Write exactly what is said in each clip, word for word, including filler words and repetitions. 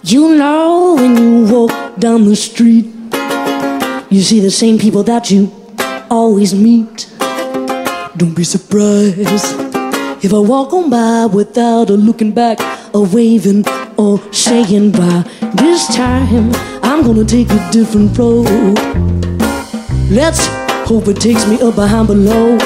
You know when you walk down the street, you see the same people that you always meet. Don't be surprised if I walk on by without a looking back, or waving, or saying bye. This time I'm gonna take a different road. Let's hope it takes me up behind below.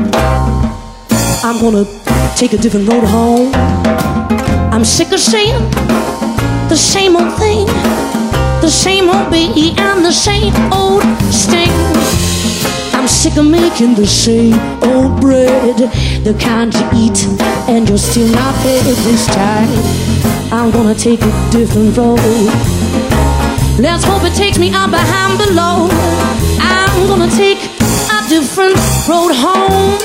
I'm gonna take a different road home. I'm sick of saying the same old thing, the same old baby and the same old sting. I'm sick of making the same old bread, the kind you eat and you're still not fed. This time I'm gonna take a different road. Let's hope it takes me up behind below. I'm gonna take a different road home.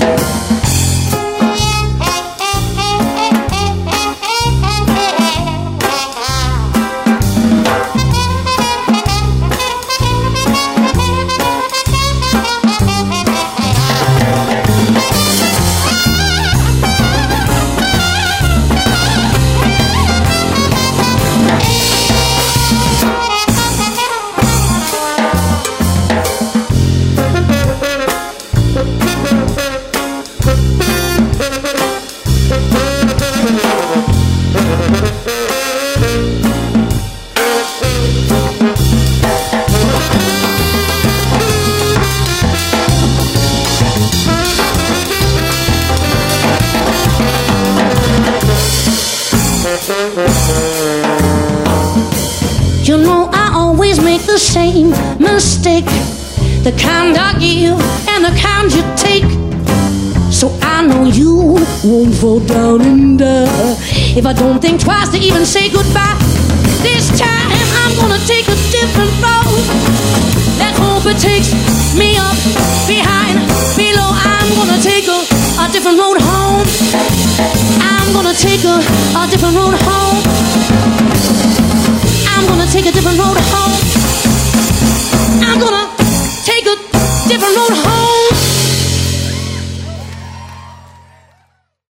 You know I always make the same mistake, the kind I give and the kind you take. So I know you won't fall down and die if I don't think twice to even say goodbye. This time I'm gonna take a different road. Let's hope it takes me up, behind, below. I'm gonna take a, a different road home. I'm gonna take a, a different road home. I'm gonna take a different road home.